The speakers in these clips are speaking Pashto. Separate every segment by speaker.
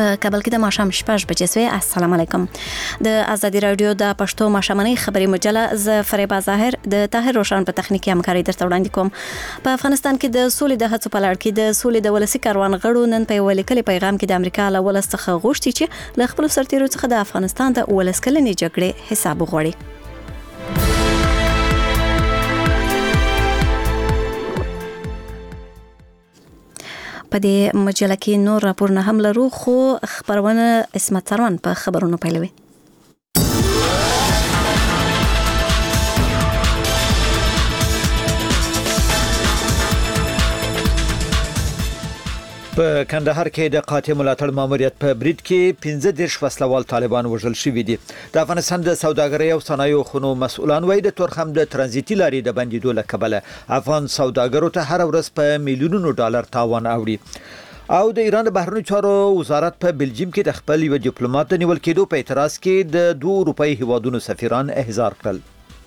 Speaker 1: په کابل کې د ماښام 6 بجې سوی. السلام علیکم. د ازادي رادیو د پښتو ماښامنۍ خبري مجله ز فریبا ظاهر د طاهر روشن په تخنیکی همکاري درته وړاندې کوم. په افغانستان کې د سولې د هڅو په لړ کې د سولې د ولسی کاروان غړو نن په ولیکلي پیغام کې د امریکا له ولسته غوښتي چې له خپل سرتیرو څخه د افغانستان د ولسکلنې جګړې حساب وغوړي. په دې مجله کې نور راپورونه هم لرو، خو خبرونه اسمت سروان په خبرونو پیلوي.
Speaker 2: په کندهار کې د قاطع ملاتړ ماموریت په برید کې 15 وسلوال طالبان وژل شوي دي. د افغانستان د سوداګرۍ او صنایعو خونو مسؤلان وایي د تورخم د ترانزیتي لارې د بندیدو له کبله افغان سوداګرو ته هر ورځ په میلیونونو ډالر تاوان اوړي. او د ایران د بهرنیو چارو وزارت په بلجیم کې د خپل یو ډیپلوماټ د نیول کېدو په اعتراض کې د 2 اروپאי هیوادونو سفیران احضار کړل.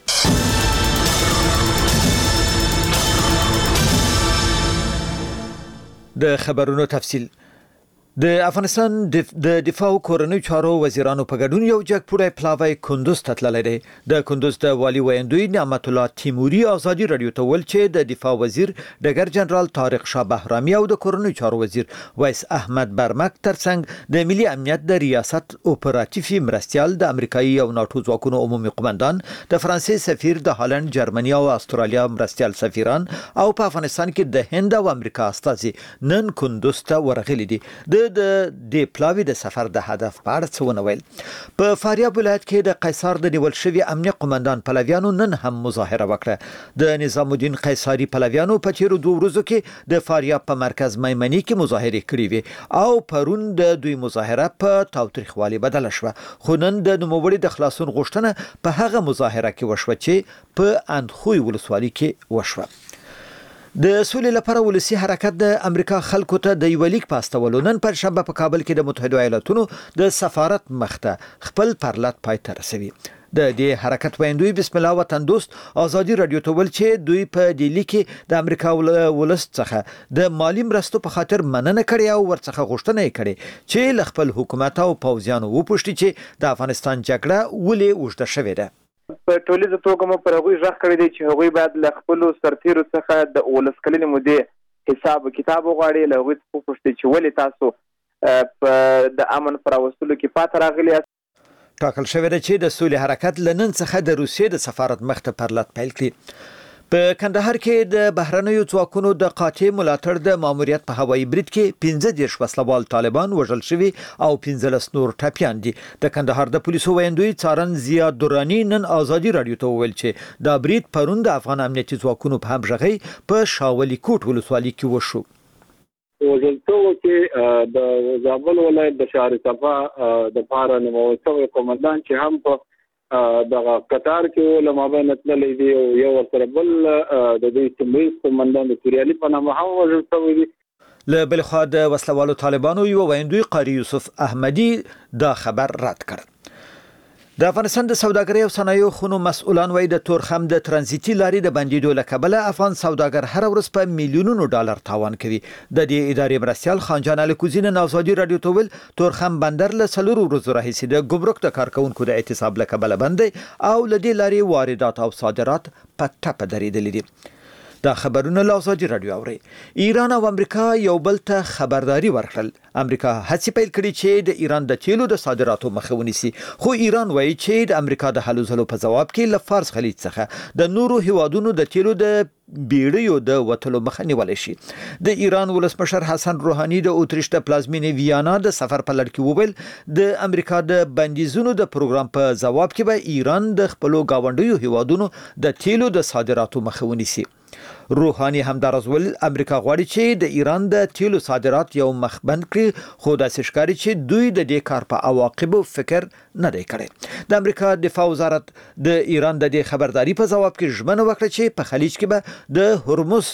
Speaker 2: د خبرونو تفصیل. د افغانستان د دفاع او کورنیو چارو وزیرانو په ګډون یو جګپوړی پلاوی کندوز ته تللی دی. د کندوز د والي ویندوی نعمت الله تیموري ازادي رادیو ته ویل چې د دفاع وزیر ډګر جنرال طارق شاه بهرامي او د کورنیو چارو وزیر ویس احمد برمک ترڅنګ د ملي امنیت د ریاست اپراتیفي مرستیال د امریکایي او ناتو ځواکونو عمومي قومندان د فرانسې سفیر د هالند جرمني او استرالیا مرستیال سفیران او په افغانستان کې د هند او امریکا استازي نن کندوز ته ورغلي دي. د پلاوی د سفر د هدف په اړه څه ونه ویل. په فاریاب ولایت کې د قیصار د نیول شوی امنیه قومندان پلویانو نن هم مظاهره وکړه. د نظام الدین قیصاری پلویانو په تیرو 2 ورځو کې د فاریاب په مرکز میمنی کې مظاهره کړې وي او پرون د دوی مظاهره په تاوتریخوالي بدله شوه. خو نن د نوموړي د خلاصون غوښتنه په هغه مظاهره کې وشوه چې په اندخوی ولسوالۍ کې وشوه. د سولې لپاره ولسی حرکت د امریکا خلکو ته د یو لیک پاستولو نن پر شنبه په کابل کې د متحده ایالاتونو د سفارت مخته خپل پرلط پای ته رسوي. د دې حرکت ویندوی بسم الله وطن دوست ازادي رادیو ته ول چې دوی په دې لیک کې د امریکا ولس څخه د مالی مرستو په خاطر مننه کړې او ورڅخه غوښتنه یې کړې چې ل خپل حکومت او پوځیانو وپوښتي چې د افغانستان جګړه ولې اوږده شوې ده.
Speaker 3: په ټولیزه توګه مو پر هغوی ژغ کړی دی چې هغوی باید له خپلو سرتیرو څخه د ولسکلنې مودې حساب کتاب وغواړي. له هغوی څخه وپوښتي چې ولې تاسو د امن پر راوستلو کې پاتې راغلي یاست.
Speaker 2: ټاکل شوې ده چې د سولې حرکت له نن څخه د روسیې د سفارت مخته پرلط پیل کړي. په کندهار کې د بهرنیو ځواکونو د قاطع ملاتړ د ماموریت په هوایي برید کې 15 وسلوال طالبان وژل شوي او 15 نور ټپیان دي. د کندهار د پولیسو ویندوی څارن ضیا درانی نن ازادي رادیو ته ویل چې دا برید پرون د افغان امنیتي ځواکونو په همغږۍ په شاولي کوټ ولسوالۍ کې وشو.
Speaker 4: وزلتو کې د زابل ولایت د شهر صفا د پاره نوموړی قومندان چې هم په د قطار کې لمابین تللې دی او یو سره بل د دې تمویل قومندان د توریالي په نامه هم وژل شوی دی.
Speaker 2: له بل خوا د وسلوالو طالبانو یو ویندوی قاری یوسف احمدی دا خبر رد کړ. د افغانستان د سوداګرۍ او صنایعو خونو مسؤلان وایي د تورخم د ترانزیتي لارې د بندیدو له کبله افغان سوداګر هر ورځ په میلیونونو ډالر تاوان کوي. د دې ادارې مرستیال خانجان الکوزی نن ازادي رادیو ته ویل تورخم بندر له 4 ورځو راهیسې د ګمرک د کارکونکو د اعتصاب له کبله بند دی او له دې لارې واردات او صادرات په ټپه درېدلي دي. دا خبرونه له ازادي رادیو اوري. ایران او امریکا یو بل ته خبرداري ورکړل. امریکا هڅې پیل کړې چې د ایران د تیلو د صادراتو مخه ونیسي، خو ایران وایي چې د امریکا د هلو ځلو په جواب کې له فارس خلیج څخه د نورو هیوادونو د تیلو د بیړیو د وټلو مخه نیول شي. د ایران ولسمشر حسن روحاني د اوتریش د پلازمینې ویانا د سفر په لړ کې وویل د امریکا د بندیزونو د پروګرام په جواب کې به ایران د خپلو گاونډیو هیوادونو د تیلو د صادراتو مخه ونیسي. روحاني همدارز ول امریکا غواړي چې د ایران د تیلو صادرات یو مخ بند کړي، خو داسې ښکاري چې دوی د دې کار په عواقبو فکر نه دی کړی. د امریکا دفاع وزارت د ایران د دې خبرداري په جواب کې ژمنه وکړه چې په خلیج کې به د هرمز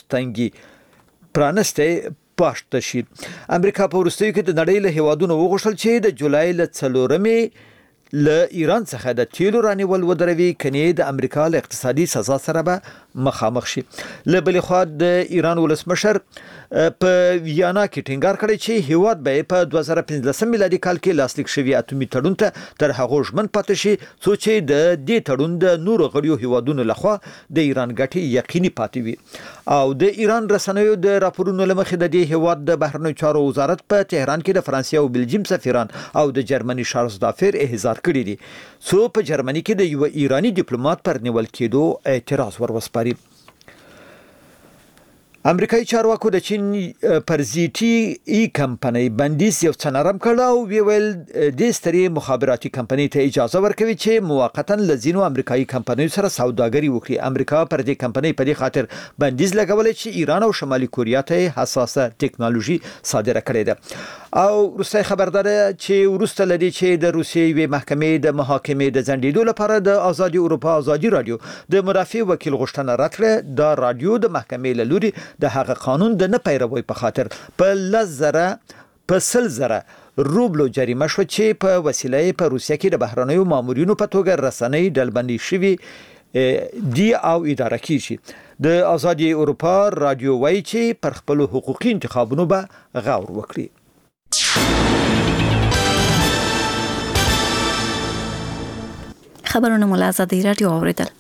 Speaker 2: تنګي پرانسته پاشته شي. امریکا په وروستیو کې د نړۍ له هیوادونو وغوښتل چې د جولای له 4 له ایران څخه د تیلو رانیول ودروي کني د امریکا له اقتصادي سزا سره به مخامخ شي. له بل خوا د ایران ولسمشر په ویانا کې ټینګار کړی چې هیواد به په 2015 میلادي کال کې لاسلیک شوی اټومي تړون ته تر هغه ژمن پاتې شي څو چې د دې تړون د نورو غړیو هیوادونو لخوا د ایران ګټې یقیني پاتې وي. او د ایران رسنیو د راپورونو لمخې د دې هیواد د بهرنیو چارو وزارت په تهران کې د فرانسې او بلجیم سفیران او د جرمني شارلز دافر احضار کړی دي څو په جرمني کې د یو ایرانی ډیپلوماټ پر نیول کېدو اعتراض وروسپاري. امریکایي چارواکو د چین پر ZTE کمپنۍ بندیز یو څه نرم کړ او ویل د ستري مخابراتي کمپنۍ ته اجازه ورکوي چې موقتا لزینو امریکایي کمپنیو سره سوداګري وکړي. امریکا پر دې کمپنۍ په دې خاطر بندیز لګولې چې ایران او شمالي کوریا ته حساسه ټیکنالوژي صادره کړې ده. او روسي خبردار چې ورسته لدی چې د روسي وی محکمې د محاکمې د ځنډېدو لپاره د آزادي اروپا آزادي رادیو د مدافع وکیل غوښتنه راکړه. د رادیو د محکمې له لوري د هغه قانون د نه پیروي په خاطر په 100,000 روبلو جریمه شو چې په وسیله په روسیه کې د بهرنیو مامورینو په توګه رسنۍ ډلبندي شوی دی او اداره کیږي. د آزادي اروپا رادیو وایي چې پر خپل حقوقي انتخابونو به غور وکړي.
Speaker 1: خبرونه مو له آزادي رادیو اوریدل.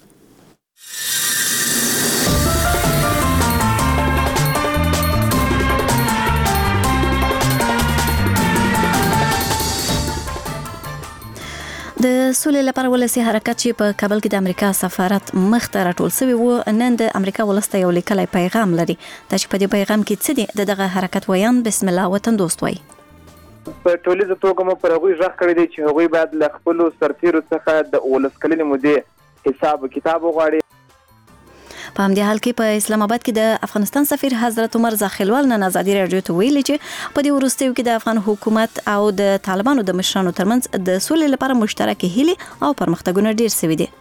Speaker 1: د سولې لپاره ولسی حرکت چې په کابل کې د امریکا سفارت مخ ته راټول شوی و نن د امریکا ولسته یو لیکلی پیغام لري. دا چې په دې پیغام کې څه دي دغه حرکت ویان بسم الله وطن دوست وای.
Speaker 3: په ټولیزه توګه مو پر هغوی ژغ کړی دی چې هغوی باید له خپلو سرتیرو څخه د 19 کلنې مودې حساب کتاب وغواړي.
Speaker 1: په همدې حال کې په اسلام آباد کې د افغانستان سفیر حضرت عمر زاخیلوال نن آزادي رادیو ته ویلي چې په دې وروستیو کې د افغان حکومت او د طالبانو د مشرانو ترمنځ د سولې لپاره مشترکې هیلې او پرمختګونه ډیر شوي دي.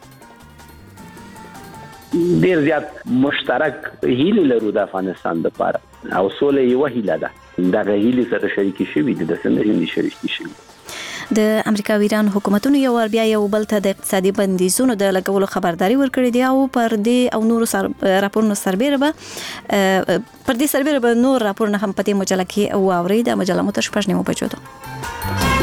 Speaker 5: ډیر زیات مشترک هیلې لرو د افغانستان لپاره او سولې یو هیله ده. دا هیلې سره شریک شوي دي د سندري شریک شوي.
Speaker 1: د امریکا او ایران حکومتونو یو ور بیا یو بل ته د اقتصادي بندیزونو د لګولو خبرداري ورکړې دی او پر دې او نورو راپورونو سربېره به نور راپورونه هم په دې مجله کې واوري. د مجله مو تر 6:30 بجو ته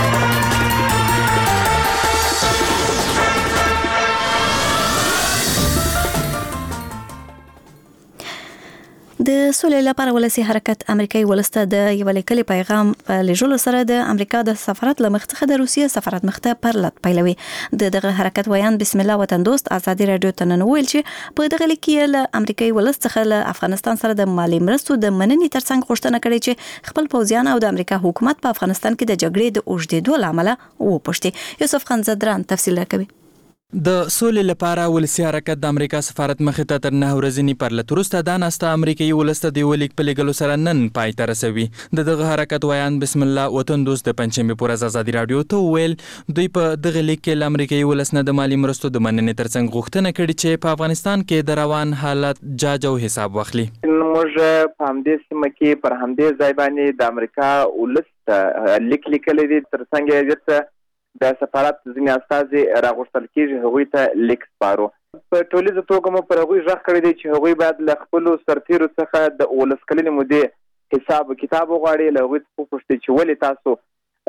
Speaker 1: د سولې لپاره ولسی حرکت امریکایي ولسته د یو لیکلي پیغام لېږلو سره د امریکا د سفارت له مخې څخه د روسیې سفارت مخته پرلط پیلوي. دغه حرکت ویان بسم الله وطن دوست آزادي رادیو ته نن ویل چې په دغه لیک کې له امریکایي ولس څخه له افغانستان سره د مالي مرستو د مننې ترڅنګ غوښتنه کړې چې خپل پوځیان او د امریکا حکومت په افغانستان کې د جګړې د اوږدېدو له امله وپوښتي. یوسف خان زدران تفصیل راکوي.
Speaker 6: د سولې لپاره ولسی حرکت د امریکا سفارت مخې ته تر 9 ورځې پرلط وروسته د ناسته امریکایي ولسته د ولیک په لګلو سره نن پای ته رسوي. دغه حرکت ویان بسم الله وطن دوست د پنځمې پورې آزادي رادیو ته ویل دوی په دغه لیک کې د امریکایي ولسنه د مالی مرستو د مننې ترڅنګ غوښتنه کړې چې په افغانستان کې د روان حالت جاج او حساب واخلي.
Speaker 3: موږ په همدې سیمه کې پر همدې ځای باندې د امریکا ولسته لیک لیکلی دی ترڅنګ یې د سفارت ځینې استازي راغوښتل کېږي هغوی ته لیک سپارو. په ټولیزه توګه مو پر هغوی ژغ کړی دی چې هغوی باید له خپلو سرتیرو څخه د 19 کلنې مودې حساب کتاب وغواړي. له هغوی څخه وپوښتي چې ولې تاسو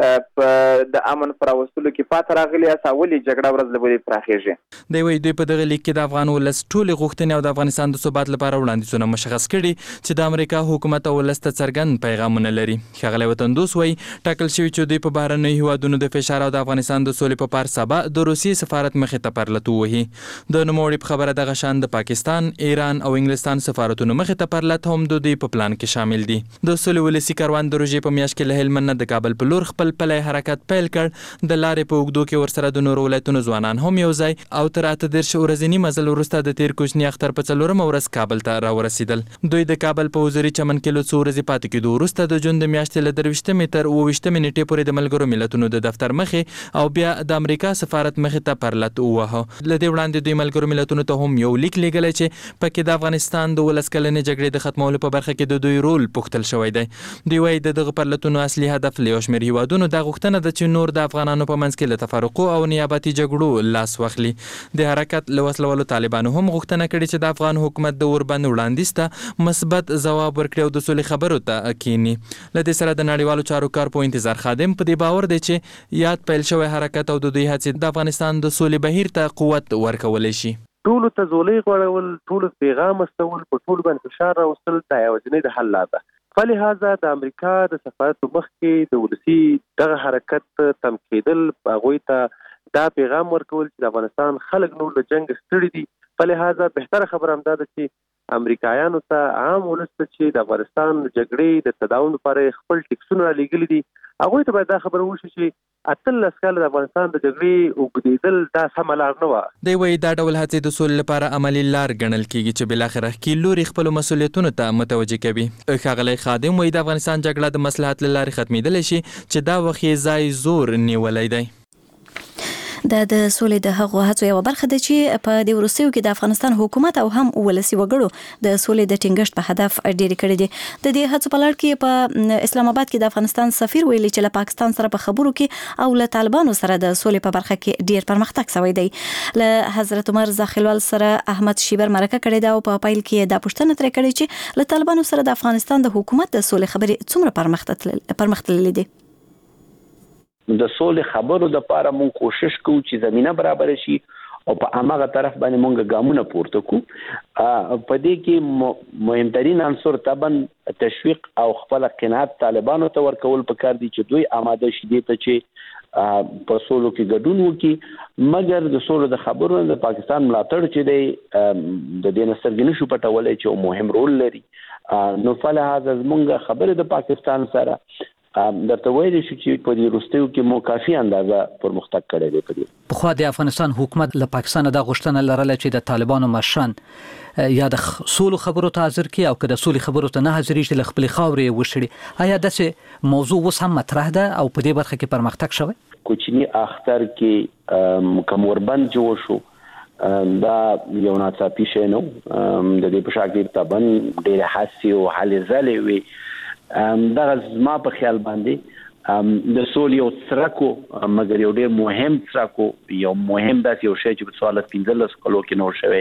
Speaker 3: په د امن پر راوستلو کې پاتې راغلي یاست او ولې جګړه ورځ له بلې پراخېږي.
Speaker 6: دی وایي دوی په دغه لیک کې د افغان ولس ټولې غوښتنې او د افغانستان د ثبات لپاره وړاندیزونه مشخص کړي چې د امریکا حکومت او ولس ته څرګند پیغامونه لري. ښاغلی وطن دوست وایي ټاکل شوي چې دوی په بهرنیو هیوادونو د فشار او د افغانستان د سولې په پار سبا د روسیې سفارت مخې ته پرلط ووهي. د نوموړي په خبره دغه شان د پاکستان، ایران او انګلستان سفارتونو مخې ته پرلط هم د دوی په پلان کې شامل دي. د سولې ولسي کاروان د روژې په میاشت کې له هلمند نه د کابل په لور خپل پلی حرکت پیل کړ. د لارې په اوږدو کې ورسره د نورو ولایتونو ځوانان هم یو ځای او تر 18 ورځني مزل وروسته د تیر کوچني اختر په 4مه ورځ کابل ته راورسېدل. دوی د کابل په حضوري چمن کې له څو ورځې پاتې کېدو وروسته د جون د میاشتې له 23 تر 28 نیټې پورې د ملګرو ملتونو د دفتر مخې او بیا د امریکا سفارت مخې ته پرلط ووهه. له دې وړاندې دوی ملګرو ملتونو ته هم یو لیک لیږلی چې پکې د افغانستان د 19 کلنې جګړې د ختمولو په برخه کې د دوی رول پوښتل شوی دی. دوی وایي د دغه پرلطونو اصلي هدف له یو شمېر هیوادونو مسؤلیتونو د غوښتنه د چې نور د افغانانو په منځ کې له تفرقو او نیابتي جګړو لاس واخلي. د حرکت له وسلوالو طالبانو هم غوښتنه کړې چې د افغان حکومت د اوربند وړاندیز ته مثبت ځواب ورکړي او د سولې خبرو ته کینی. له دې سره د نړیوالو چارو کارپوه انتظار خادم په دې باور دی چې یاد پیل شوی حرکت او د دوی هڅې د افغانستان د سولې بهیر ته قوت ورکولی شي.
Speaker 7: ټولو ته زولۍ غوړول، ټولو پیغام استول، په ټولو باندې فشار راوستل دا یوازینۍ د حل لاره ده. فلهذا د امریکا د سفارت مخ کې د ولسی دغه حرکت تم کېدل هغوی ته دا پیغام ورکول چې د افغانستان خلک نور له جنگ ستړي دي. فلهذا بهتره خبره هم ده چې امریکایانو ته عام ولس ته چې د افغانستان جګړې د تداوم لپاره خپل ټیکسونه رالیږلي دي، هغوی ته باید دا خبره وشي چې 18 کاله د افغانستان د جګړې اوږدېدل دا سمه لار نه وه.
Speaker 6: دی وایي دا ډول هڅې د سولې لپاره عملي لار ګڼل کېږي چې بالاخره ښکیل لوري خپلو مسؤلیتونو ته متوجه کوي. ښاغلی خادم وایي د افغانستان جګړه د مصلحت له لارې ختمېدلی شي چې دا وخت یې ځای زور نیولی دی.
Speaker 1: د سولې د هغو هڅو یوه برخه ده چې په دې وروستیو کې د افغانستان حکومت او هم ولسي وګړو د سولې د ټینګښت په هدف ډېرې کړې دي. د دې هڅو په لړ کې په اسلام آباد کې د افغانستان سفیر ویلي چې له پاکستان سره په خبرو کې او له طالبانو سره د سولې په برخه کې ډېر پرمختګ شوی دی. له حضرت عمر زاخیلوال سره احمد شیبر مرکه کړې ده او په پایل کې دا پوښتنه ترې کړې چې له طالبانو سره د افغانستان د حکومت د سولې خبرې څومره پرمختللې دي.
Speaker 5: د سولې خبرو د لپاره مونږ کوشش کوو چې زمينه برابر شي او په هغه طرف باندې مونږ ګامونه پورته کوو. په دې کې مهمترین عنصر طبعا تشویق او خپل قناعت طالبانو ته ورکول پکار دي چې دوی آماده شي دي ته چې په سولو کې ګډون وکړي. مګر د سولو د خبرو د پاکستان ملاتړ چې دی د دې نسترګنه شو پټولای چې مهم رول لري. نو فلهذا زمونږ خبره د پاکستان سره درته ویل شو چې په دې وروستیو کې مو کافي اندازه پرمختګ کړی دی. په دې
Speaker 8: پخوا د افغانستان حکومت له پاکستان د غوښتنه لرله چې د طالبانو مشران یا د سولو خبرو ته حاضر کړي او که د سولې خبرو ته نه حاضرېږي له خپلې خاورې وشړي. آیا داسې موضوع اوس هم مطرح ده او په دې برخه کې پرمختګ شوی؟
Speaker 5: کوچني اختر کې کوم اوربند جوړ شو دا یو ناڅاپي شی نه د دې په شاګیر طبعا ډېرې حسي او حالې ځلې وي. دغه زما په خیال باندې د سولې یو څرکو مګر یو ډېر مهم څرکو یو مهم داسې یو شی چې په 15 کلو کې نور شوی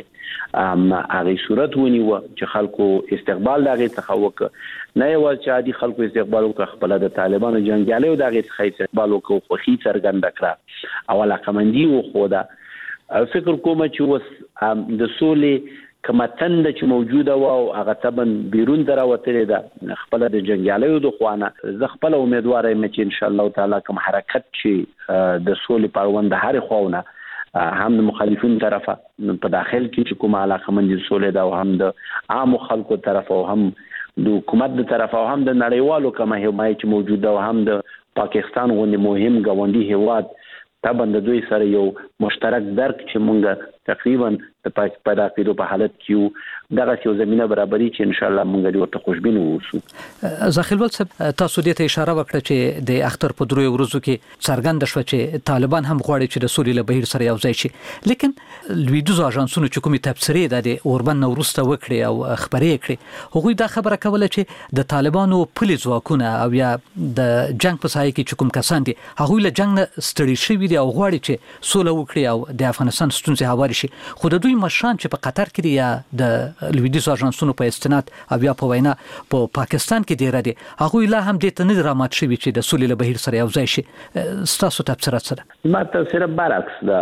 Speaker 5: هغه صورت ونیوه چې خلکو استقبال د هغې څخه وکړه. نه یوازې چې عادي خلکو استقبال وکړه، خپله د طالبانو جنګیالیو د هغې څخه استقبال وکړه، خوښي څرګنده کړه او علاقمندي وښوده. فکر کوم چې اوس د سولې کومه تنده چې موجوده وه او هغه طبعا بیرون ته راوتلې ده خپله د جنګیالیو د خوا نه. زه خپله امیدواره یم چې انشاءالله تعالی کوم حرکت چې د سولې په اړوند د هرې خواونه هم د مخالفینو طرفه په داخل کې چې کومه علاقمندي سولې ده او هم د عامو خلکو طرفه او هم د حکومت د طرفه او هم د نړیوالو کومه حمایه چې موجوده او هم د پاکستان غوندې مهم ګاونډي هیواد طبعا د دوی سره یو مشترک درک چې مونږ تقریبا د پیدا کېدو په حالت کې دغه یو زمينه برابرۍ چې ان شاء الله مونږ ورته خوشبین اوسو.
Speaker 8: زاخیلوال صاحب تاسو دې ته اشاره وکړه چې د اختر په دروي ورځو کې څرګند شو چې طالبان هم غواړي چې د سولې له بهیر سره یو ځای شي، لیکن لویدیځو اژانسونو چې کومې تبصرې د اوربند نو وروسته وکړي او خبرې کړي هغوی دا خبره کوله چې د طالبانو پلي ځواکونه او یا د جنگ په ساحه کې چې کوم کسان دي هغوی له جنگ نه ستړي شوي دي او غواړي چې سوله وکړي او د افغانستان ستونزې هوارې شي. خو د دوی مشران چې په قطر کې دي یا د لویدیځو اژانسونو په استناد او یا په وینا په پاکستان کې ډیر دي هغوی لا هم دې ته نه رامات شوي چې د سولې له بهیر سره یو ځای شي. ستاسو تبصره څه ده؟
Speaker 5: ما تبصره برعکس ده.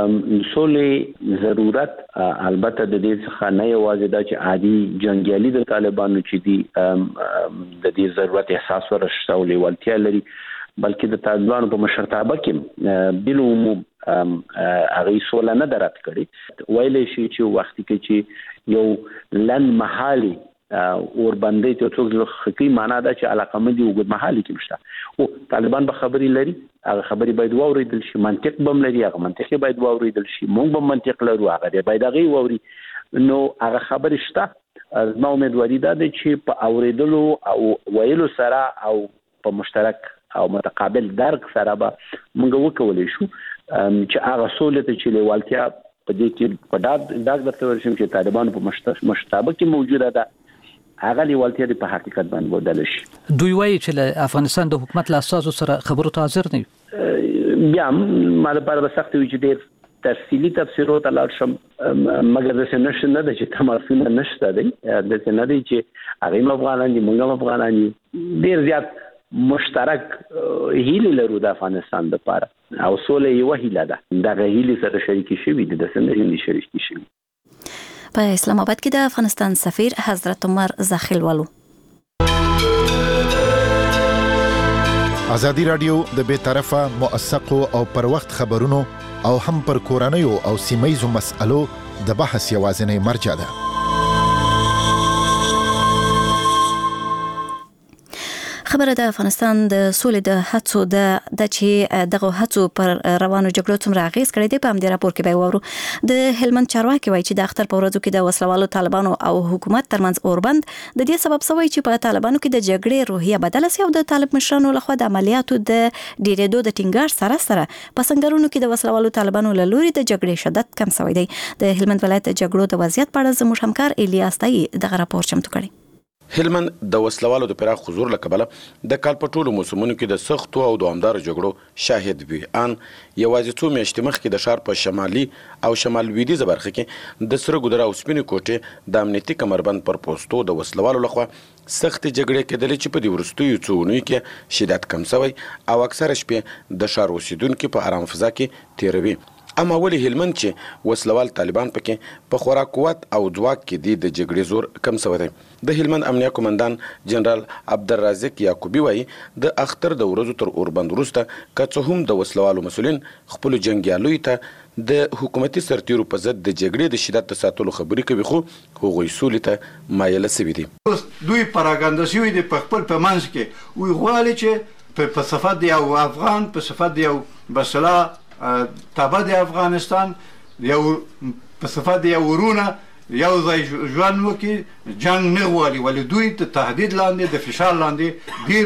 Speaker 5: سولې ضرورت البته د دې څخه نه یوازې دا چې عادي جنګیالي د طالبانو چې دي د دې ضرورت احساس ورشته او لیوالتیا لري، بلکې د طالبانو په مشرتابه کې بالعموم هغه سوله نه درات کړي. ویلې شي چې وختي کې چې یو لن محالي اور باندې ته څوک خکې معنا دا چې علاقمندي وګد محالي کې مشته او طالبان به خبري لري، هغه خبري باید واوریدل شي، منطق بم لري، هغه منطق باید واوریدل شي، مونږ به منطق لرو، هغه باید هغه واوري. نو هغه خبري شته. زما امیدواري ده چې په اوریدلو او ویلو سره او په مشترک او متقابل درک سره به موږ وکولای شو چې هغه سولې ته چې لیوالتیا په دې کې په ډاګ درته ورشم چې طالبانو په مشترک کې موجوده ده هغه لیوالتیا په حقیقت باندې بدل شي.
Speaker 8: دوی وایي چې افغانستان د حکومت له اساسو سره خبرو ته حاضر نه وي.
Speaker 5: بیا ما لپاره به سخت وي چې ډېر تفصیلی تفسیرو ته لاړ شم، مګر د نشته نه د چې تماسونه نشته دی، د څه نه دی چې هغه افغانان دي موږ افغانان دي، ډېر زیات مشترک هیله لرو د افغانستان لپاره او سولې یو هیله ده دا هیله سره شریک شي د سندري شریک شي.
Speaker 1: په اسلام آباد کې د افغانستان سفیر حضرت عمر زاخیلولو.
Speaker 9: ازادي رادیو د بیطرفه موثقو او پر وخت خبرونو او هم پر کورنیو او سیمایزو مسألو د بحث یوازینی مرجع ده.
Speaker 1: خبره د افغانستان د سولې د هڅو د چې دغه هڅو پر روانو جګړو څومره اغیز کړی دی په همدې راپور کې به وورو. د هلمند چارواکي وایي چې د اختر په ورځو کې د وسلوالو طالبانو او حکومت ترمنځ اوربند د دې سبب شوی چې په طالبانو کې د جګړې روحیه بدله شي او د طالب مشرانو لخوا د عملیاتو د ډیرېدو د ټینګار سره په سنگرونو کې د وسلوالو طالبانو له لوري د جګړې شدت کم شوی دی. د هلمند ولایت د جګړو د وضعیت په اړه زموږ همکار الیاس تای دغه راپور چمتو کړی.
Speaker 10: هلمند د وسلوالو د پراخ حضور له کبله د کال په ټولو موسمونو کې د سختو او دوامدار جګړو شاهد وي. ان یوازې څو میاشتې مخکې د ښار په شمالي او شمال لویدیځه برخه کې د سره ګودره او سپینې کوټې د امنیتي کمربند پر پوستو د وسلوالو لخوا سخت جګړې کېدلې چې په دې وروستیو څو اونیو کې شدت کم شوی او اکثره شپې د ښار اوسیدونکي په آرام فضا کې تیروي. اما ولې هلمند چې وسلوال طالبان پکې په خورا قوت او ځواک کې دي د جګړې زور کم شوی دی. د هلمند امنیه قومندان جنرال عبدالرازق یعقوبی وایي د اختر د ورځو تر اوربند وروسته که څه هم د وسلوالو مسؤلین خپلو جنګیالیو ته د حکومتي سرتیرو په ضد د جګړې د شدت د ساتلو خبرې کوي، خو هغوی سولې ته مایله سوي دي.
Speaker 11: دوی پراګاندا شوي دي په خپل په منځ کې وی غواړي چې په صفت د یو افغان په صفت د یو بسلا تابع د افغانستان یو په صفت د یو ورونه یو ځای ژوند وکړي، جنګ نه غواړي، ولې دوی د تهدید لاندې د فشار لاندې ډېر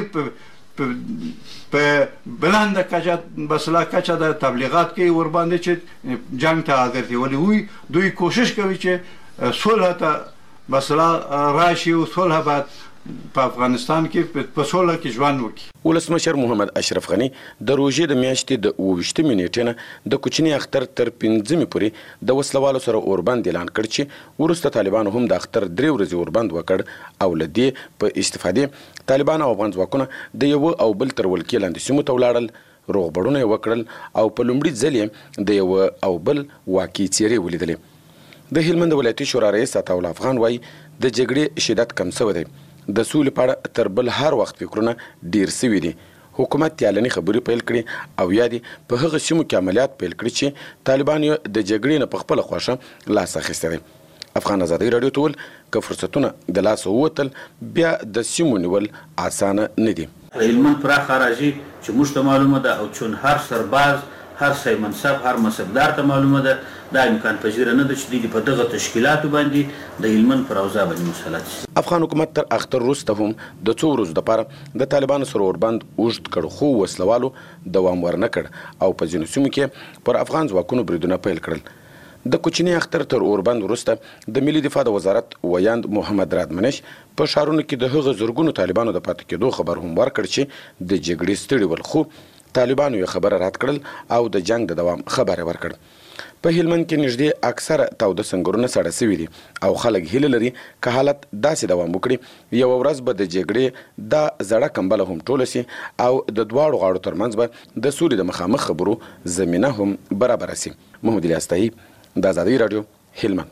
Speaker 11: په بلنده کچه بسلا کچه د تبلیغات کې ورباندې چې جنګ ته حاضر دي، ولې دوی کوشش کوي چې صلح ته بسلا راشي او صلح بعد په افغانستان کې په صلح کې ژوند وکړي.
Speaker 10: ولسمشر محمد اشرف غني د روژې د میاشتې د 28 نیټې نه د کوچني اختر تر 5 پورې د وسلوالو سره اوربند اعلان کړ چې وروسته طالبانو هم د اختر 3 ورځې اوربند وکړ او له دې په استفادې طالبان او افغان ځواکونه د یو او بل تر ولکې لاندې سیمو ته ولاړل، روغبړونه یې وکړل او په لومړي ځل د یو او بل واقعي څېرې ولیدلې. د هلمند ولایتي شورا رئیس عطاالله افغان وایي د جګړې شدت کم شوی دی. د سولې په اړه تر بل هر وخت فکرونه ډیر سوي دي. حکومت یالنې خبرې پیل کړي او یا دي په هغه سیمو کې عملیات پیل کړي چې طالبان یې د جګړې نه په خپله خوښه لاس اخیستی دی. افغان ازادي راډیو ته ویل که فرصتونه د لاسه ووتل بیا د سیمو نیول اسانه نه دي.
Speaker 12: هلمند پراخه راځي چې موږ ته معلومه ده او چون هر سرباز هر سی منصب هر منصبدار ته معلومه ده دا امکان پذیره نه ده چې دوی په دغه تشکیلاتو باندې د هلمند پر اوضاع باندې مسلط شي.
Speaker 10: افغان حکومت تر اختر وروسته هم د څو ورځو دپاره د طالبانو سره اوربند اوږد کړ، خو وسلوالو دوام ورنه کړ او په ځینو سیمو کې پر افغان ځواکونو بریدونه پیل کړل. د کوچني اختر تر اوربند وروسته د ملي دفاع د وزارت ویاند محمد رادمنش په ښارونو کې د هغه زرګونو طالبانو د پاتې کېدو خبر هم ورکړ چې د جګړې ستړي ول، خو طالبانو یې خبره رد کړل او د جنگ د دوام خبره ورکړ. په هلمند کې نږدې اکثره تاوده سنگرونه سړه سوي دي او خلک هیله لري که حالت داسې دوام وکړي یوه ورځ به د جګړې دا زړه کمبله هم ټوله سي او د دواړو غاړو ترمنځ به د سولې د مخامخ خبرو زمینه هم برابره سي. محمد الیاس تایي، د ازادي راډیو، هلمند.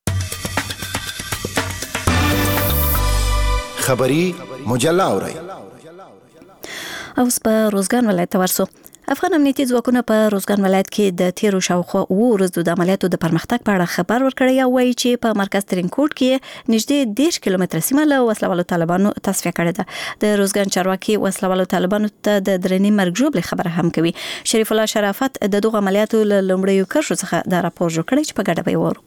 Speaker 9: خبری مجله اورئ.
Speaker 1: اوس په روزګان ولایت ته ورسو. افغان امنیتي ځواکونه په روزګان ولایت کې د تیرو شاوخوا 9 ورځو د عملیاتو د پرمختګ په اړه خبر ورکړی او وایي چې په مرکز ترینکوټ کې نږدې 10 کیلومتره سیمه له وسلوالو طالبانو تصفیه کړې ده. د روزګان چارواکي وسلوالو طالبانو ته د درنې مرګ ژوبلې خبره هم کوي. شریف الله شرافت د دغه عملیاتو له لومړیو کرښو څخه دا راپور جوړ کړی چې په ګډه به وورو.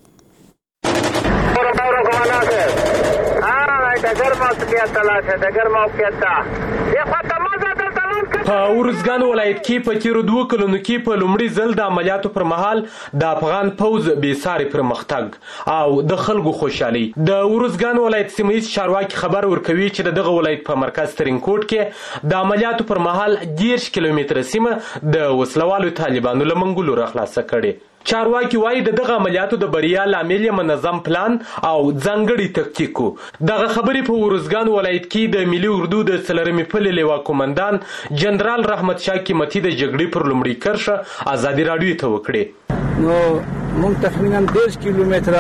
Speaker 13: डगर मौत किया तलाश है, डगर मौत किया था ये खत्म हो जाता तलाश कर په ورزګان ولایت کې په تیرو 2 کلونو کې په لومړي ځل د عملیاتو پر مهال د افغان پوځ بېساري پرمختګ او د خلکو خوشحالي. د ورزګان ولایت سیمهیز چارواکي خبر ورکوي چې دغه ولایت په مرکز ترینکوټ کې د عملیاتو پر مهال 10 کیلومتره سیمه د وسلوالو طالبانو له منګولو راخلاصه کړې. چارواکي وایي د دغه عملیاتو د بریا لامل یې منظم پلان او ځانګړي تکتیک و. دغه خبرې په ورزګان ولایت کې د ملي اردو د 4مې پلې لوا قومندان جنرال رحمت شاه قیمتي د جګړې پر لومړي کرښه ازادي راډیو ته وکړې.
Speaker 14: نو موږ تقریبا 10 کیلومتره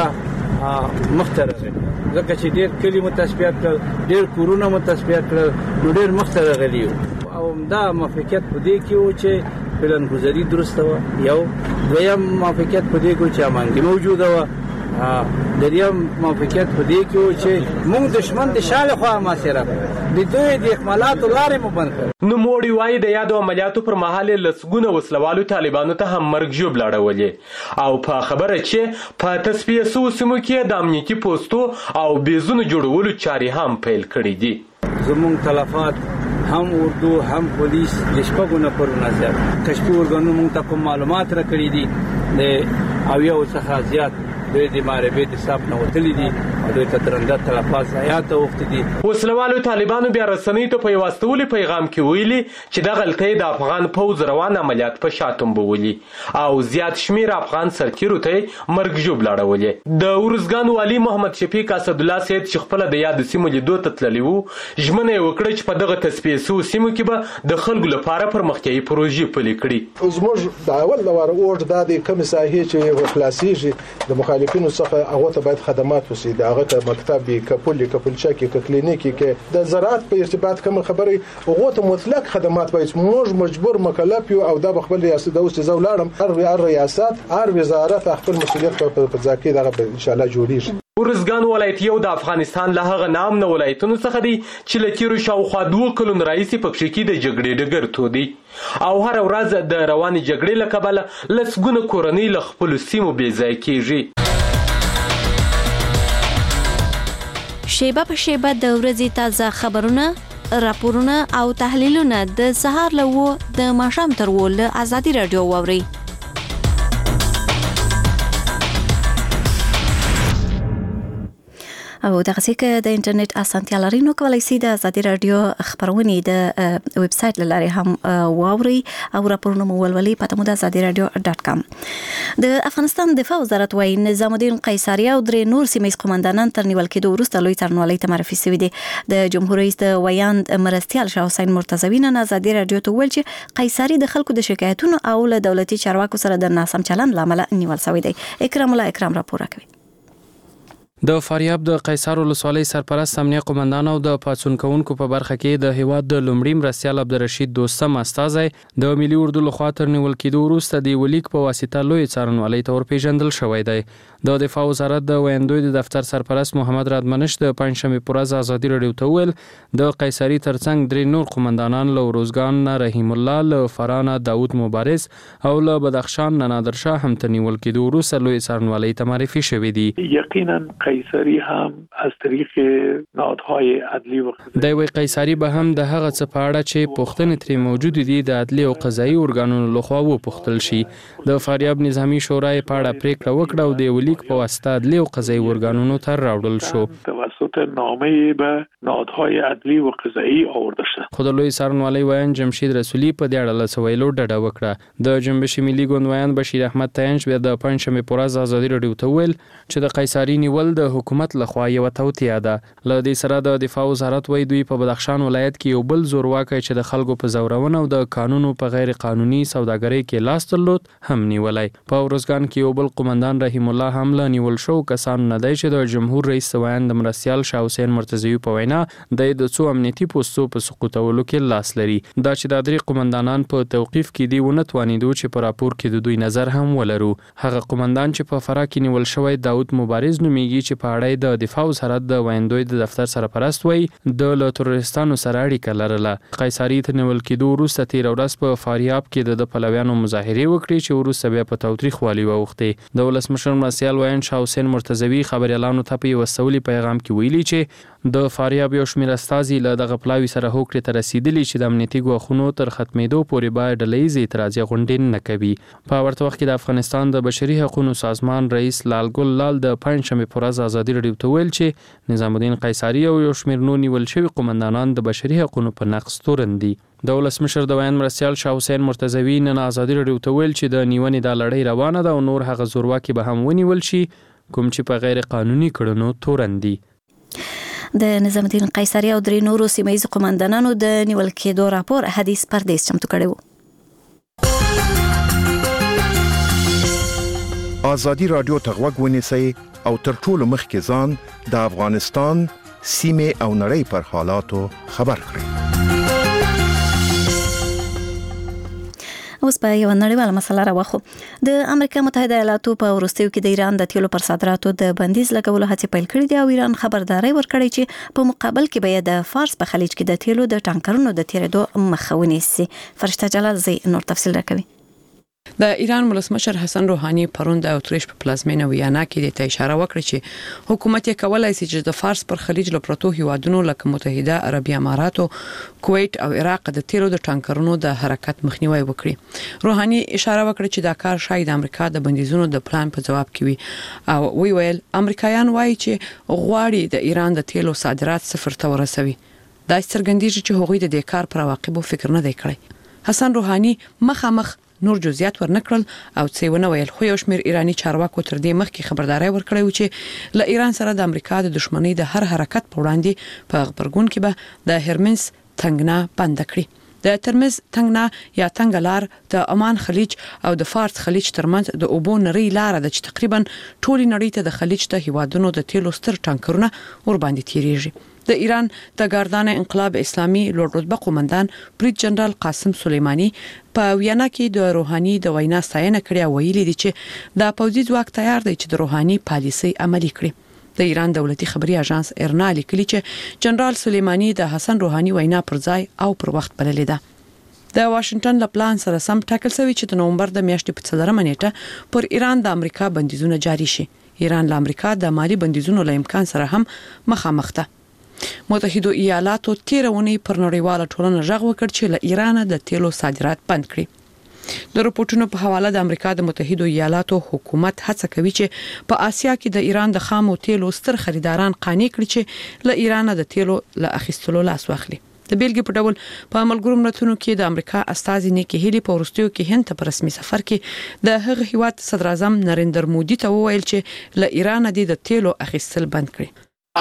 Speaker 14: مخته راغلي ځکه چې ډېر کلي مو تصفیه کړل، ډېر کورونه مو تصفیه کړل، نو ډېر مخته راغلي او دا موافقت په دې کې و چې پلانګذاري درسته و. یو دویم موافقت په دې کې چې امانګي موجوده و، دریم موافقت په دې کې و چې موږ دشمن د شاله خوا محاصره کړو، د دوی د اکمالاتو لارې مو بند کړو.
Speaker 13: نوموړي وایي د یادو عملیاتو پر مهال لسګونه وسلوالو طالبانو ته هم مرګ ژوبله اړولې او په خبره چې په تصفیه شوو سیمو کې د امنیتي پوستو او بیزونو جوړولو چارې هم پیل کړي دي.
Speaker 14: زموږ تلفات هم اردو هم پولیس د شپږو نفرونو زیات کشفي ارګانونو موږ ته کوم معلومات راکړي دي د اویاو څخه زیات دوی د معرفت حساب نه وتلي دي او دوی ته درنده تلفات ضایعات اوښتي دي.
Speaker 13: وسلوالو طالبانو بیا رسنیو ته په یو استولي پیغام کې ویلي چې دغه غلطۍ د افغان پوځ روان عملیات په شا تنبولي او زیات شمیر افغان سرتیرو ته مرګ ژوبله اړولې. د ورزګان والي محمد شفیق اسدالله سید چې خپله د یاد سیمو لیدو ته تللی و ژمنه یې وکړه چې په دغه تصفیه شوو سیمو کې به د خلکو لپاره پرمختیایي پروژې پلي کړي.
Speaker 15: زموږ د اول لپاره اوږد دا د کومې ساحې چې خلاصېږي د مخالفینو څخه هغه ته باید خدمات وشي، د هغه ته مکتب کپلچا کې کلینیکي کې د زراعت په ارتباط کوم خبرې هغه ته مطلق خدمات باید موږ مجبور مکلف یو او د خپل ریاست د اوس زولارم هر ریاست هر وزارت خپل مسؤلیت په ځکه دغه ان شاء الله جوړیږي.
Speaker 13: ورزګان ولایت یو د افغانستان له هغه نامنه ولایتونو څخه دی چې له تیرو شاوخوا 2 کلونو راهیسې په کښې کې د جګړې ډګر تودي او هره ورځ د روانې جګړې له کبله لسګونه کورنۍ له خپلو سیمو بې ځای کېږي.
Speaker 1: شیبه په شیبه د ورځې تازه خبرونه، راپورونه او تحلیلونه د سهار له 9 د ماښام تر 10 له ازادي راډیو واورئ. او دغه څخه د انټرنیټ اسانتیا لري نو کولای شئ د ازادي رادیو خبرونه د ویب سټ لاري هم واوري او راپورونه مو ولولي په @azadiradio.com. د افغانستان دفاع وزارت وايي نظام الدین قیصری او درې نور سیمه‌یز قومندانان تر نیول کېدو وروسته لوی څارنوالۍ ته معرفي شوي دي. د جمهور رئیس د ویاند مرستیال شاه حسین مرتضوی نن ازادي رادیو ته ویل چې قیصری د خلکو د شکایتونو او له دولتي چارواکو سره د ناسم چلند لامل نیول شوی دی. اکرام الله اکرام راپور کوي.
Speaker 16: د فاریاب د قیصر ولسوالۍ سرپرست امنیه قومندان او د پاڅون کوونکو په برخه کې د هیواد د لومړي مرستیال عبدالرشید دوستم استازی د ملي اردو لخوا تر نیول کېدو وروسته د ولیک په واسطه لوی څارنوالۍ ته ورپېژندل شوی دی. د دفاع وزارت د ویاندوی د دفتر سرپرست محمد رادمنش د پنځشنبې پر ورځ ازادي راډیو ته ویل د قیصري ترڅنګ درې نور قومندانان له روزګان نه رحیم الله، له فرانه داود مبارز او له بدخشان نه نادر شاه هم تر نیول کېدو وروسته لوی څارنوالۍ ته معرفي شوي دي.
Speaker 17: یقینا قیصری هم از طریق نهادهای عدلی و
Speaker 16: قضایی د قیصری به هم د هغه څه په اړه چې پوښتنې ترې موجود دي د عدلی او قضایي ارګانونو لخوا وپوښتل شي. د فاریاب نظامی شورای په اړه پریکړه وکړه او د ولیک په واسطه عدلی او قضایي ارګانونو ته راوړل شو.
Speaker 17: توسط نامه به نهادهای عدلی و قضایی آورده شد.
Speaker 16: خود لوی څارنوالۍ ویاند جمشید رسولی په دې اړه له ویلو ډډه وکړه. د جنبش ملي ګوند ویاند بشیر احمد تینش بیا د پنځشنبې پر ورځ ازادي راډیو ته ویل چې د قیصری نیول د حکومت لخوا یو توطیه ده. له دې سره د دفاع وزارت وایي دوی په بدخشان ولایت کې یو بل زورواکي چې د خلکو په زورونه او د قانونو په غیر قانوني سوداګرۍ کې لاس درلود هم نیولای. په ورزګان کې یو بل قومندان رحیم الله هم له نیول شو کسانو نه دی چې د جمهور رئیس ویاند مرستیال شاه حسین مرتضوی په وینا د څو امنیتي پوستو په سقوطولو کې لاس لري. دا چې د درې قومندانان په توقیف کې دی ونه توانیدو چې په راپور کې د دوی نظر هم ولرو. هغه قومندان چې په فراه کې نیول شوی داود مبارز نومیږي چې په اړه د دفاع وزارت د ویاندوی د دفتر سرپرست وایي د له تروریستانو سره اړیکه لرله. قیصري ته نیول کېدو وروسته تېره ورځ په فاریاب کې د پلویانو مظاهرې وکړې چې وروسته بیا په تاوتریخوالي واوښتې. د ولسمشر مرستیال ویاند شاه حسین مرتضوي خبریالانو ته په یو سولي پیغام کې ویلي چې د فاریاب یو شمېر استازي له دغه پلاوي سره هوکړې ته رسیدلي چې د امنیتي ګواښونو تر ختمېدو پورې باید ډلهییزې اعتراضي غونډې نه کوي. په ورته وخت کې د افغانستان د بشري حقوقو سازمان رئیس لال ګل لال د پنځشنبې په ورځ ازادي راډیو ته ویل چې نظام الدین قیصري او یو شمېر نور نیول شوي قومندانان د بشري حقوقو په نقض تورن دي. د ولسمشر د ویاند مرستیال شاه حسین مرتضوي نن ازادي راډیو ته ویل چې د نیونې د لړۍ روانه ده او نور هغه زورواکي به هم ونیول شي کوم چې په غیر قانوني کړنو تورن دي.
Speaker 1: د نظام الدین قیصري او درې نورو سیمه‌ییزو قومندانانو د نیول کېدو راپور حدیث پردیس چمتو کړی و.
Speaker 18: ازادي رادیو ته غوږ ونیسئ او تر ټولو مخکې ځان د افغانستان سیمې او نړۍ پر حالاتو خبر کړئ.
Speaker 1: اوس په یو نړیواله مسله راوخو. د امریکا متحده ایالاتو په وروستیو کې د ایران د تیلو پر صادراتو د بندیز لګولو هڅې پیل کړې دي او ایران خبرداري ورکړې چې په مقابل کې به د فارس په خلیج کې د تیلو د ټانکرونو د تیرېدو مخه ونیسي. فرشته جلال زی نور تفصیل راکوي.
Speaker 19: د ایران ولسمشر حسن روحاني پرون د اتریش په پلازمینه ویانا کې د اشاره وکړه چې حکومت یې کولای شي چې د فارس پر خلیج له پروتو هیوادونو لکه متحده عربی اماراتو، کویت او عراق د تیلو د ټانکرونو د حرکت مخنیوي وکړي. روحاني اشاره وکړه چې دا کار شاید امریکا د بندیزونو د پلان په جواب کې وي او ویل امریکایان وایي چې غواړي د ایران د تیلو صادرات صفر ته ورسوي. دا څرګندېږي چې هغوی د دې کار پر عواقبو فکر نه دی کړی. حسن روحاني مخامخ نور جزئیات ورنکړل او څه ونه ویل، خو یو شمېر ایرانی چارواکو تر دې مخکې خبرداري ورکړې و چې له ایران سره د امریکا د دښمنۍ د هر حرکت په وړاندې په خبرګون کې به د هرمنس تنګنا بند کړي. د ترمز تنګنا یا تنګلار د عمان خلیج او د فارس خلیج ترمنځ د اوبو نری لار ده چې تقریبا ټولي نړۍ ته د خلیج ته هیوادونو د تیلو ستر ټانکرونه ور باندې تیریږي. د ایران د ګاردان انقلاب اسلامي لوړ رتبه قومندان بریګ جنرال قاسم سلیمانی په ویانا کې د روحاني د وینا ستاینه کړې او ویلي دي چې د پوځي ځواک تیار دی چې د روحاني پالیسي عملي کړي. د ایران دولتي خبري اژانس ارنا لیکلي چې جنرال سلیمانی د حسن روحاني وینا پر ځای او پر وخت بللې ده. د واشنگټن له پلان سره سم ټاکل شوی چې د نومبر د میاشتې په 4 نیټه پر ایران د امریکا بندیزونه جاری شي. ایران له امریکا د مالی بندیزونو له امکان سره هم مخامخ ده. متحده ایالاتو تیرونی پر نړیواله ټولنه غږ وکړ چې له ایران د تیلو صادرات بند کړي. د رپورټونو په حواله د امریکا د متحده ایالاتو حکومت هڅه کوي چې په آسیا کې د ایران د خامو تیلو ستر خریداران قانع کړي چې له ایران د تیلو له اخیستلو لاس واخلي. د بیلګې په ډول په ملګرو ملتونو کې د امریکا استازي نیکی هیلی په وروستیو کې هند ته په رسمي سفر کې د هغه هیواد صدر اعظم نریندر مودي ته وویل چې له ایران د تیلو اخیستل بند کړي.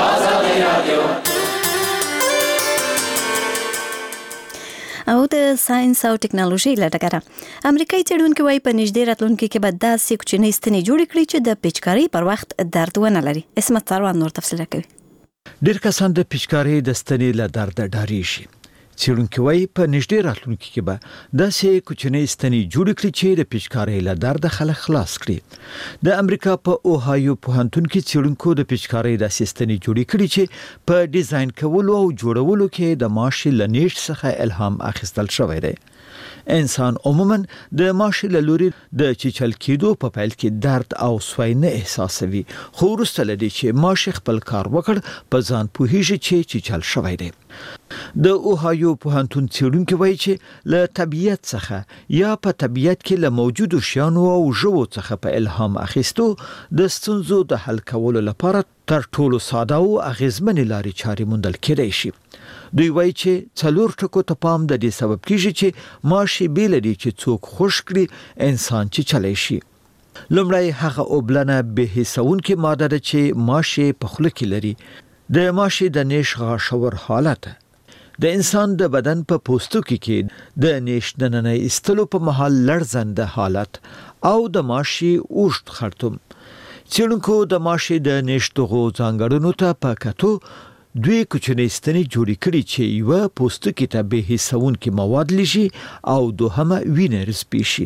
Speaker 1: او د ساينس او ټکنالوژي لټکره امریکایي څېړونکو وايي په نږدې راتلونکي کې به داسې کوچنۍ ستنې جوړې کړي چې د پیچکارۍ پر وخت درد ونه لري. اسمت څاروان نور تفصیل کوي.
Speaker 2: ډېر کسان د پیچکارۍ د ستنې له درد ډارېږي. څېړونکي وايي په نږدې راتلونکي کې به داسې کوچنۍ ستنې جوړې کړي چې د پیچکارۍ له درد خلک خلاص کړي. د امریکا په اوهایو پوهنتون کې څېړونکو د پیچکارۍ داسې ستنې جوړې کړي چې په ډیزاین کولو او جوړولو کې د ماشي له نیش څخه الهام اخیستل شوی دی. انسان عموما د ماشي له لوري د چیچل کېدو په پیل کې درد او سوی نه احساسوي، خو وروسته له دې چې ماشي خپل کار وکړ په ځان پوهیږي چې چیچل شوی دی. د اوهایو پوهنتون څېړونکي وایي چې له طبیعت څخه یا په طبیعت کې له موجودو شیانو او ژوو څخه په الهام اخیستو د ستونزو د حل کولو لپاره تر ټولو ساده او اغیزمنې لارې چارې موندل کېدای شي. دوی وایي چې 4 ټکو ته پام د دې سبب کیږي چې ماشي بیل دي چې څوک خوش کړي انسان چې چلای شي. لومړی هغه اوبلنه به حسونکې ماده ده چې ماشي په خوله کې لري. د ماشي د نیش غاښور حالت د انسان د بدن په پوستکي کې د نیش دننه ایستلو په مهال لړزنده حالت او د ماشي اوږد خرطوم. څېړونکو د ماشي د نیش دغو ځانګړنو ته په کتو دوی کوچنۍ ستنې جوړې کړي چې یو پوستکي ته به حسونکې مواد لږي او دوهمه وینه رسپیشي.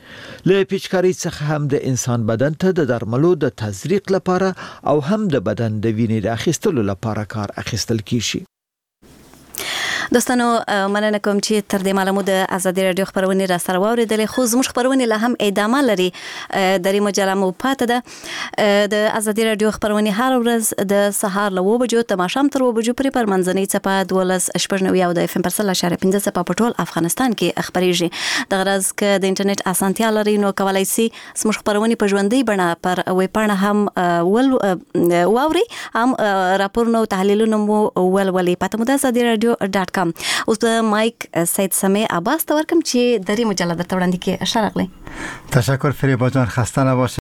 Speaker 2: له پیچکاری څخه هم د انسان بدن ته د درملو د تزریق لپاره او هم د بدن د وینې د اخیستلو لپاره کار اخیستل کیږي.
Speaker 1: دوستانو مننه کوم چې تر دې معلومو د ازادي رادیو خبرونه را سره واوریدلې. خو زموږ خبرونه له هم ادامه لري. د مجله مو پاته ده د ازادي رادیو خبرونه هر ورځ د سهار له 2 بجو تر ماښام تر 2 بجو پورې پر منځنۍ څپه 12.9 او د FM پر 3.15 څپه په ټول افغانستان کې خبريږي. د غرض ک د انټرنیټ اسانتیا لري نو کولای شي زموږ خبرونه په ژوندۍ بڼه پر ویب پاڼه هم واوري هم راپورونه او تحلیلونه مو ولولي. پته مو د ازادي رادیو .com. اوس د مایک سید سمې عباس ته ورکم چې دری مجله درته وړاندې کې اشاره کړې.
Speaker 20: تشکر فریبا جان، خسته نباشید.